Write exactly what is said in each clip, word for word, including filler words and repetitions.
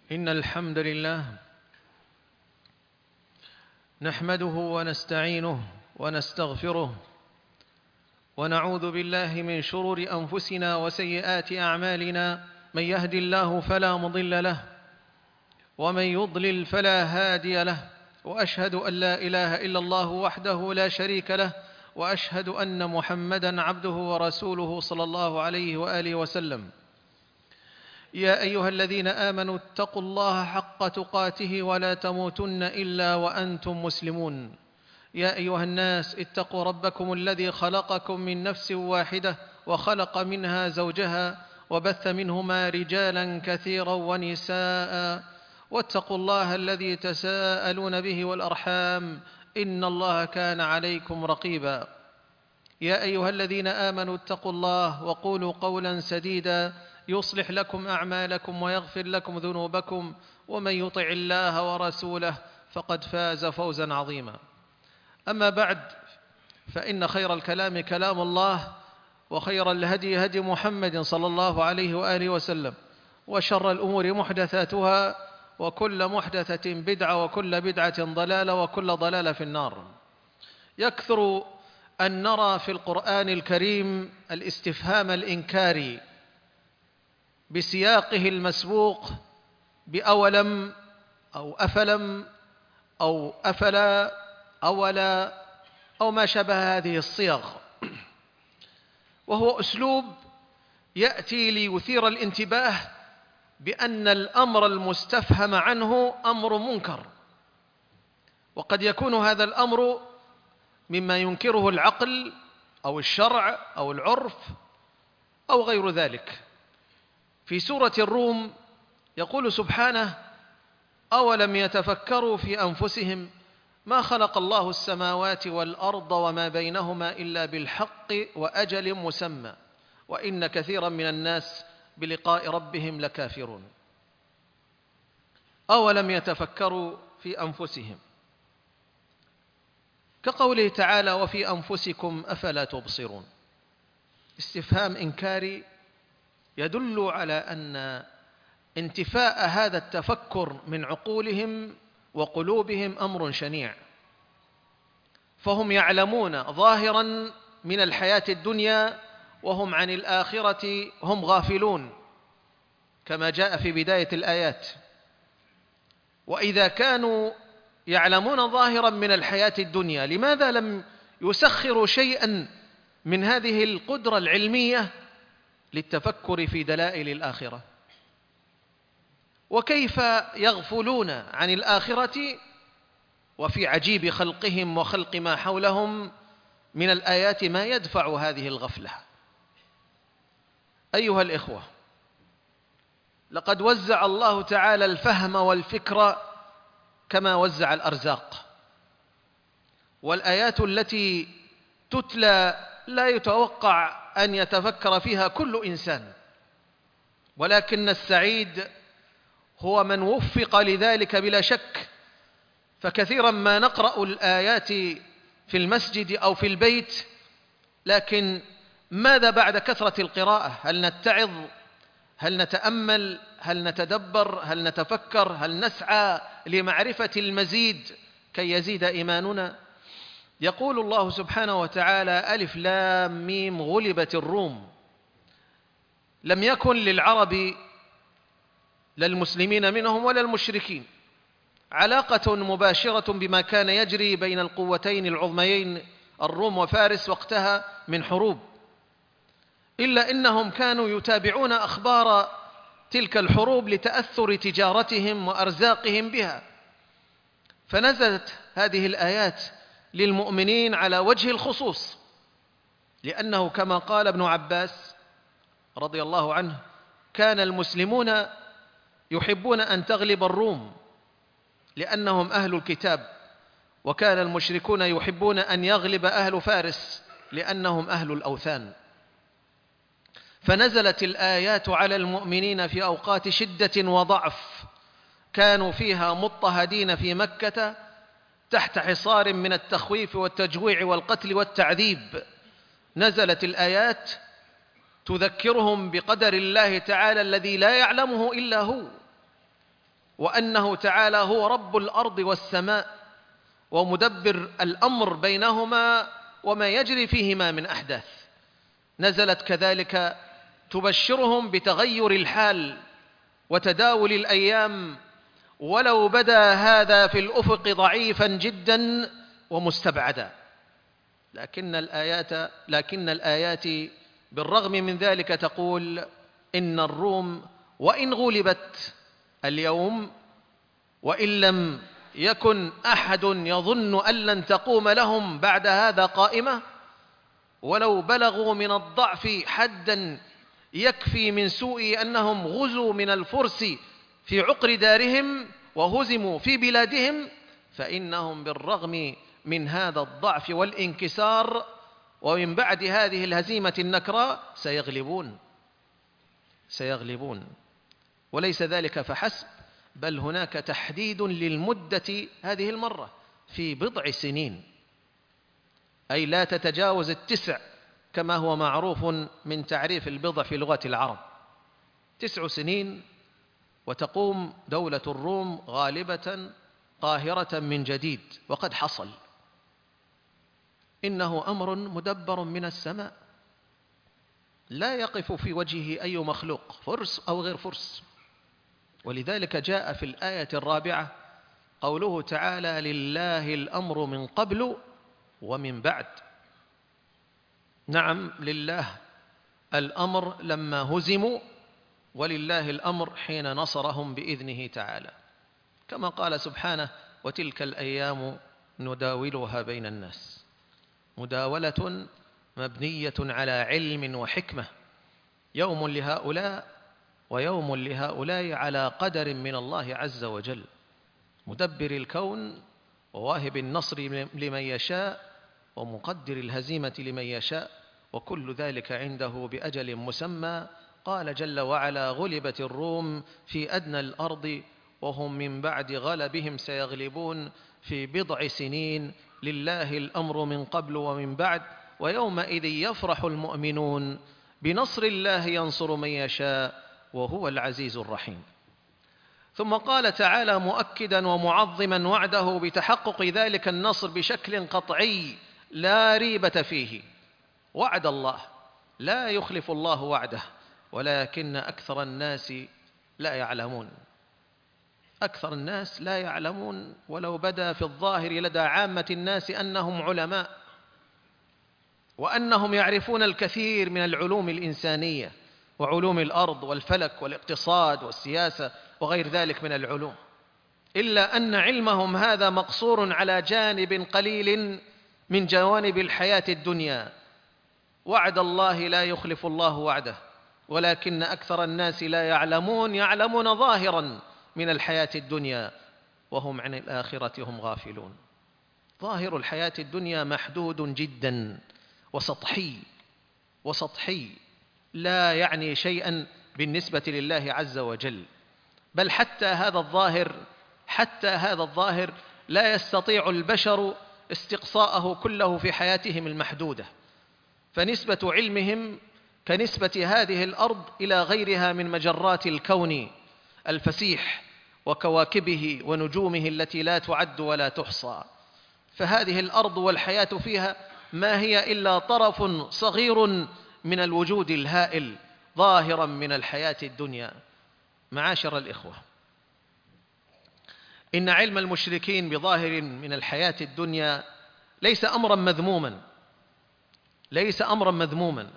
إن الحمد لله نحمده ونستعينه ونستغفره ونعوذ بالله من شرور أنفسنا وسيئات أعمالنا. من يهد الله فلا مضل له ومن يضلل فلا هادي له، وأشهد أن لا إله إلا الله وحده لا شريك له، وأشهد أن محمدًا عبده ورسوله صلى الله عليه وآله وسلم. يا أيها الذين آمنوا اتقوا الله حق تقاته ولا تموتن إلا وأنتم مسلمون. يا أيها الناس اتقوا ربكم الذي خلقكم من نفس واحدة وخلق منها زوجها وبث منهما رجالا كثيرا ونساء، واتقوا الله الذي تساءلون به والأرحام إن الله كان عليكم رقيبا. يا أيها الذين آمنوا اتقوا الله وقولوا قولا سديدا يصلح لكم أعمالكم ويغفر لكم ذنوبكم، ومن يطع الله ورسوله فقد فاز فوزا عظيما. أما بعد، فإن خير الكلام كلام الله، وخير الهدي هدي محمد صلى الله عليه وآله وسلم، وشر الأمور محدثاتها، وكل محدثة بدعة، وكل بدعة ضلالة، وكل ضلالة في النار. يكثر أن نرى في القرآن الكريم الاستفهام الإنكاري بسياقه المسبوق بأولم أو أفلم أو أفلا أولا أو ما شابه هذه الصيغ، وهو أسلوب يأتي ليثير الانتباه بأن الأمر المستفهم عنه أمر منكر، وقد يكون هذا الأمر مما ينكره العقل أو الشرع أو العرف أو غير ذلك. في سورة الروم يقول سبحانه: أولم يتفكروا في أنفسهم ما خلق الله السماوات والأرض وما بينهما إلا بالحق وأجل مسمى وإن كثيرا من الناس بلقاء ربهم لكافرون. أولم يتفكروا في أنفسهم، كقوله تعالى: وفي أنفسكم أفلا تبصرون. استفهام إنكاري يدل على أن انتفاء هذا التفكر من عقولهم وقلوبهم أمر شنيع، فهم يعلمون ظاهرا من الحياة الدنيا وهم عن الآخرة هم غافلون، كما جاء في بداية الآيات. وإذا كانوا يعلمون ظاهرا من الحياة الدنيا، لماذا لم يسخروا شيئا من هذه القدرة العلمية للتفكر في دلائل الآخرة؟ وكيف يغفلون عن الآخرة وفي عجيب خلقهم وخلق ما حولهم من الآيات ما يدفع هذه الغفلة؟ أيها الإخوة، لقد وزع الله تعالى الفهم والفكر كما وزع الأرزاق، والآيات التي تتلى لا يتوقع أن يتفكر فيها كل إنسان، ولكن السعيد هو من وفق لذلك بلا شك. فكثيرا ما نقرأ الآيات في المسجد أو في البيت، لكن ماذا بعد كثرة القراءة؟ هل نتعظ؟ هل نتأمل؟ هل نتدبر؟ هل نتفكر؟ هل نسعى لمعرفة المزيد كي يزيد إيماننا؟ يقول الله سبحانه وتعالى: ألف لام ميم غلبت الروم. لم يكن للعرب لا المسلمين منهم ولا المشركين علاقة مباشرة بما كان يجري بين القوتين العظميين الروم وفارس وقتها من حروب، إلا إنهم كانوا يتابعون أخبار تلك الحروب لتأثر تجارتهم وأرزاقهم بها. فنزلت هذه الآيات للمؤمنين على وجه الخصوص، لأنه كما قال ابن عباس رضي الله عنه: كان المسلمون يحبون أن تغلب الروم لأنهم أهل الكتاب، وكان المشركون يحبون أن يغلب أهل فارس لأنهم أهل الأوثان. فنزلت الآيات على المؤمنين في أوقات شدة وضعف كانوا فيها مضطهدين في مكة تحت حصار من التخويف والتجويع والقتل والتعذيب. نزلت الآيات تذكرهم بقدر الله تعالى الذي لا يعلمه إلا هو، وأنه تعالى هو رب الأرض والسماء ومدبر الأمر بينهما وما يجري فيهما من أحداث. نزلت كذلك تبشرهم بتغير الحال وتداول الأيام، ولو بدا هذا في الأفق ضعيفا جدا ومستبعدا، لكن الآيات لكن الآيات بالرغم من ذلك تقول إن الروم وإن غلبت اليوم، وإن لم يكن أحد يظن أن لن تقوم لهم بعد هذا قائمة، ولو بلغوا من الضعف حدا يكفي من سوء أنهم غزوا من الفرس في عقر دارهم وهزموا في بلادهم، فإنهم بالرغم من هذا الضعف والانكسار ومن بعد هذه الهزيمة النكراء سيغلبون سيغلبون وليس ذلك فحسب، بل هناك تحديد للمدة هذه المرة في بضع سنين، أي لا تتجاوز التسع كما هو معروف من تعريف البضع في لغة العرب. تسع سنين وتقوم دولة الروم غالبة قاهرة من جديد، وقد حصل. إنه أمر مدبر من السماء لا يقف في وجهه أي مخلوق فرس أو غير فرس. ولذلك جاء في الآية الرابعة قوله تعالى: لله الأمر من قبل ومن بعد. نعم، لله الأمر لما هزموا، ولله الأمر حين نصرهم بإذنه تعالى، كما قال سبحانه: وتلك الأيام نداولها بين الناس. مداولة مبنية على علم وحكمة، يوم لهؤلاء ويوم لهؤلاء على قدر من الله عز وجل، مدبر الكون وواهب النصر لمن يشاء ومقدر الهزيمة لمن يشاء، وكل ذلك عنده بأجل مسمى. قال جل وعلا: غلبت الروم في أدنى الأرض وهم من بعد غلبهم سيغلبون في بضع سنين، لله الأمر من قبل ومن بعد، ويومئذ يفرح المؤمنون بنصر الله ينصر من يشاء وهو العزيز الرحيم. ثم قال تعالى مؤكدا ومعظما وعده بتحقق ذلك النصر بشكل قطعي لا ريبة فيه: وعد الله لا يخلف الله وعده، ولكن أكثر الناس لا يعلمون. أكثر الناس لا يعلمون، ولو بدا في الظاهر لدى عامة الناس أنهم علماء وأنهم يعرفون الكثير من العلوم الإنسانية وعلوم الأرض والفلك والاقتصاد والسياسة وغير ذلك من العلوم، إلا أن علمهم هذا مقصور على جانب قليل من جوانب الحياة الدنيا. وعد الله لا يخلف الله وعده، ولكن أكثر الناس لا يعلمون، يعلمون ظاهرا من الحياة الدنيا وهم عن الآخرة هم غافلون. ظاهر الحياة الدنيا محدود جدا وسطحي وسطحي لا يعني شيئا بالنسبة لله عز وجل، بل حتى هذا الظاهر حتى هذا الظاهر لا يستطيع البشر استقصاءه كله في حياتهم المحدودة، فنسبة علمهم كنسبة هذه الأرض إلى غيرها من مجرات الكون الفسيح وكواكبه ونجومه التي لا تعد ولا تحصى. فهذه الأرض والحياة فيها ما هي إلا طرف صغير من الوجود الهائل ظاهرا من الحياة الدنيا. معاشر الإخوة، إن علم المشركين بظاهر من الحياة الدنيا ليس أمرا مذموما ليس أمرا مذموما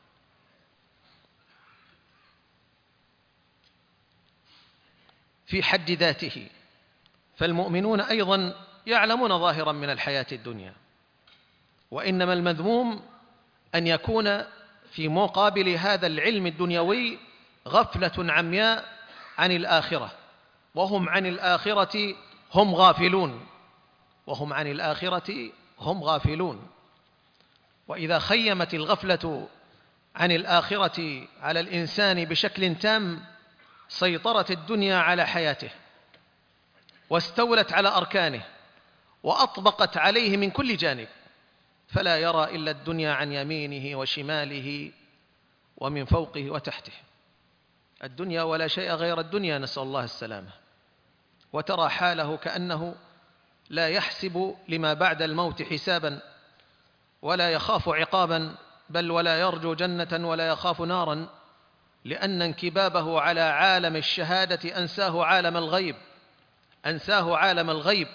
في حد ذاته، فالمؤمنون أيضا يعلمون ظاهرا من الحياة الدنيا، وإنما المذموم أن يكون في مقابل هذا العلم الدنيوي غفلة عمياء عن الآخرة، وهم عن الآخرة هم غافلون وهم عن الآخرة هم غافلون. وإذا خيمت الغفلة عن الآخرة على الإنسان بشكل تام، سيطرت الدنيا على حياته واستولت على أركانه وأطبقت عليه من كل جانب، فلا يرى إلا الدنيا عن يمينه وشماله ومن فوقه وتحته. الدنيا ولا شيء غير الدنيا، نسأل الله السلامة. وترى حاله كأنه لا يحسب لما بعد الموت حسابا ولا يخاف عقابا، بل ولا يرجو جنة ولا يخاف نارا، لأن انكبابه على عالم الشهادة أنساه عالم الغيب، أنساه عالم الغيب.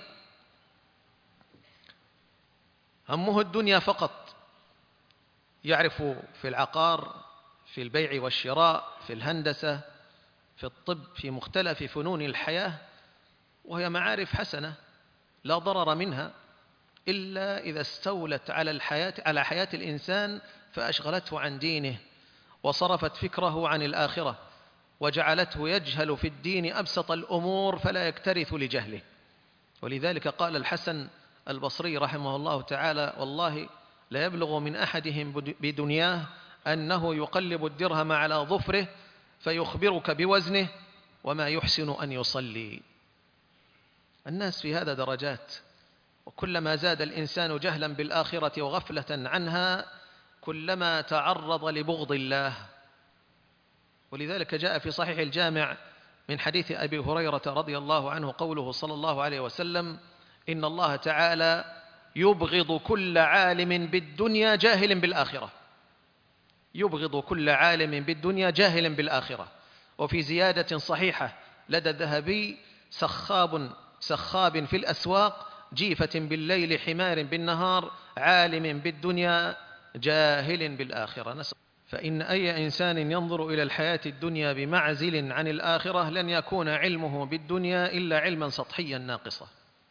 همه الدنيا فقط، يعرف في العقار، في البيع والشراء، في الهندسة، في الطب، في مختلف فنون الحياة، وهي معارف حسنة لا ضرر منها، إلا إذا استولت على الحياة على حياة الإنسان فأشغلته عن دينه وصرفت فكره عن الآخرة وجعلته يجهل في الدين أبسط الأمور فلا يكترث لجهله. ولذلك قال الحسن البصري رحمه الله تعالى: والله لا يبلغ من أحدهم بدنياه أنه يقلب الدرهم على ظفره فيخبرك بوزنه وما يحسن أن يصلي. الناس في هذا درجات، وكلما زاد الإنسان جهلا بالآخرة وغفلة عنها كلما تعرض لبغض الله. ولذلك جاء في صحيح الجامع من حديث أبي هريرة رضي الله عنه قوله صلى الله عليه وسلم: إن الله تعالى يبغض كل عالم بالدنيا جاهل بالآخرة، يبغض كل عالم بالدنيا جاهل بالآخرة. وفي زيادة صحيحة لدى الذهبي: سخاب سخاب في الأسواق، جيفة بالليل، حمار بالنهار، عالم بالدنيا جاهل بالآخرة. نسأل. فإن أي إنسان ينظر إلى الحياة الدنيا بمعزل عن الآخرة لن يكون علمه بالدنيا إلا علما سطحيا ناقصا،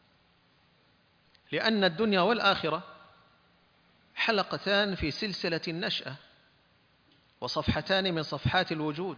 لأن الدنيا والآخرة حلقتان في سلسلة النشأة وصفحتان من صفحات الوجود.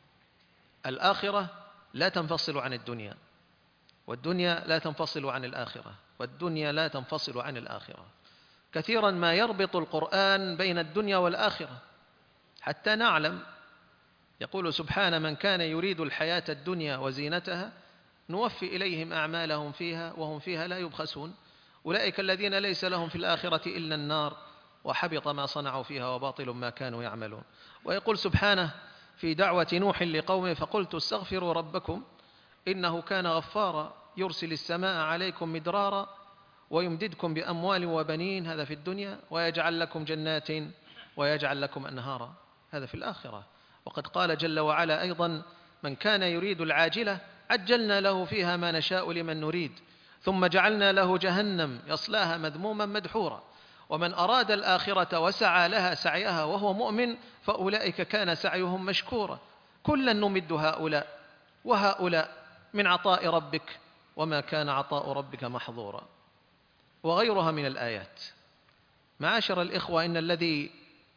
الآخرة لا تنفصل عن الدنيا، والدنيا لا تنفصل عن الآخرة، والدنيا لا تنفصل عن الآخرة. كثيرا ما يربط القرآن بين الدنيا والآخرة حتى نعلم. يقول سبحانه: من كان يريد الحياة الدنيا وزينتها نوفي إليهم أعمالهم فيها وهم فيها لا يبخسون، أولئك الذين ليس لهم في الآخرة إلا النار وحبط ما صنعوا فيها وباطل ما كانوا يعملون. ويقول سبحانه في دعوة نوح لقومه: فقلت استغفروا ربكم إنه كان غفارا يرسل السماء عليكم مدرارا ويمددكم بأموال وبنين، هذا في الدنيا، ويجعل لكم جنات ويجعل لكم أنهارا، هذا في الآخرة. وقد قال جل وعلا أيضا: من كان يريد العاجلة عجلنا له فيها ما نشاء لمن نريد ثم جعلنا له جهنم يصلاها مذموما مدحورا ومن أراد الآخرة وسعى لها سعيها وهو مؤمن فأولئك كان سعيهم مشكورا كلا نمد هؤلاء وهؤلاء من عطاء ربك وما كان عطاء ربك محظورا، وغيرها من الآيات. معاشر الإخوة، إن الذي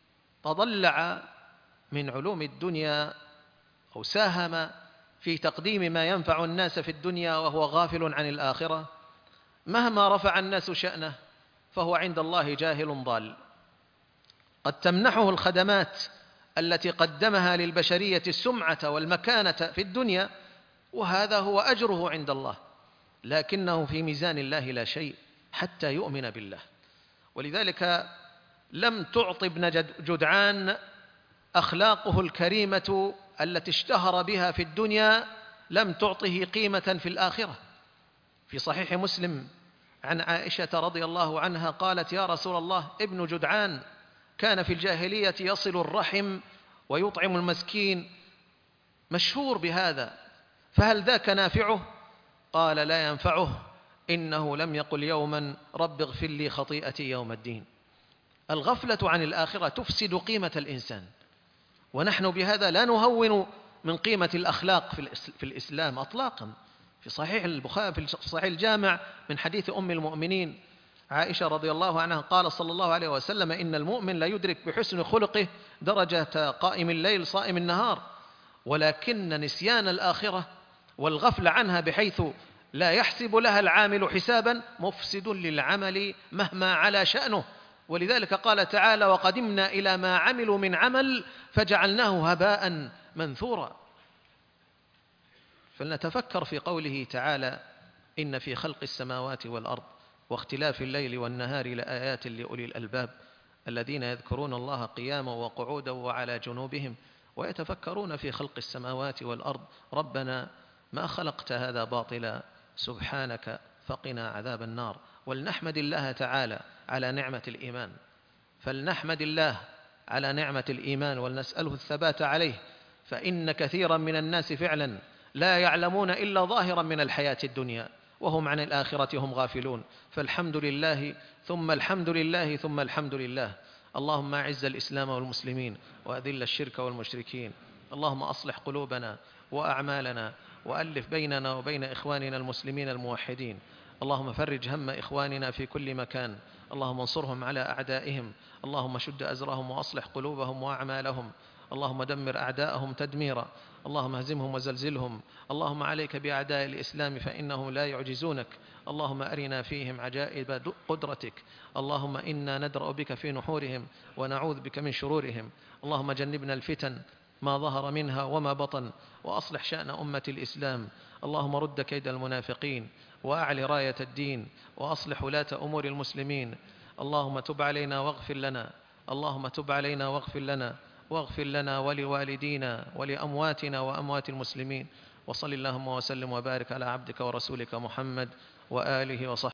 تضلع من علوم الدنيا أو ساهم في تقديم ما ينفع الناس في الدنيا وهو غافل عن الآخرة، مهما رفع الناس شأنه فهو عند الله جاهل ضال. قد تمنحه الخدمات التي قدمها للبشرية السمعة والمكانة في الدنيا، وهذا هو أجره عند الله، لكنه في ميزان الله لا شيء حتى يؤمن بالله. ولذلك لم تعط ابن جدعان أخلاقه الكريمة التي اشتهر بها في الدنيا، لم تعطه قيمة في الآخرة. في صحيح مسلم عن عائشة رضي الله عنها قالت: يا رسول الله، ابن جدعان كان في الجاهلية يصل الرحم ويطعم المسكين، مشهور بهذا، فهل ذاك نافعه؟ قال: لا ينفعه، إنه لم يقل يوما رب اغفر لي خطيئتي يوم الدين. الغفلة عن الآخرة تفسد قيمة الإنسان، ونحن بهذا لا نهون من قيمة الأخلاق في الإسلام أطلاقا. في صحيح البخاري في صحيح الجامع من حديث أم المؤمنين عائشة رضي الله عنها قال صلى الله عليه وسلم: إن المؤمن لا يدرك بحسن خلقه درجة قائم الليل صائم النهار، ولكن نسيان الآخرة والغفل عنها بحيث لا يحسب لها العامل حسابا مفسد للعمل مهما على شأنه. ولذلك قال تعالى: وقدمنا إلى ما عملوا من عمل فجعلناه هباء منثورا. فلنتفكر في قوله تعالى: إن في خلق السماوات والأرض واختلاف الليل والنهار لآيات لأولي الألباب الذين يذكرون الله قياما وقعودا وعلى جنوبهم ويتفكرون في خلق السماوات والأرض ربنا ما خلقت هذا باطلا سبحانك فقنا عذاب النار. ولنحمد الله تعالى على نعمة الإيمان، فلنحمد الله على نعمة الإيمان ولنسأله الثبات عليه، فإن كثيرا من الناس فعلا لا يعلمون إلا ظاهرا من الحياة الدنيا وهم عن الآخرة هم غافلون. فالحمد لله ثم الحمد لله ثم الحمد لله. اللهم أعز الإسلام والمسلمين وأذل الشرك والمشركين. اللهم أصلح قلوبنا وأعمالنا وألف بيننا وبين إخواننا المسلمين الموحدين. اللهم فرج هم إخواننا في كل مكان، اللهم انصرهم على أعدائهم، اللهم شد أزرهم وأصلح قلوبهم وأعمالهم، اللهم دمر أعداءهم تدميرا، اللهم هزمهم وزلزلهم. اللهم عليك بأعداء الإسلام فإنهم لا يعجزونك. اللهم أرنا فيهم عجائب قدرتك. اللهم إنا ندرأ بك في نحورهم ونعوذ بك من شرورهم. اللهم جنبنا الفتن ما ظهر منها وما بطن، وأصلح شأن أمة الإسلام. اللهم رد كيد المنافقين وأعل راية الدين، وأصلح ولاة أمور المسلمين. اللهم تب علينا واغفر لنا، اللهم تب علينا واغفر لنا، واغفر لنا ولوالدينا ولأمواتنا وأموات المسلمين. وصل اللهم وسلم وبارك على عبدك ورسولك محمد وآله وصحبه.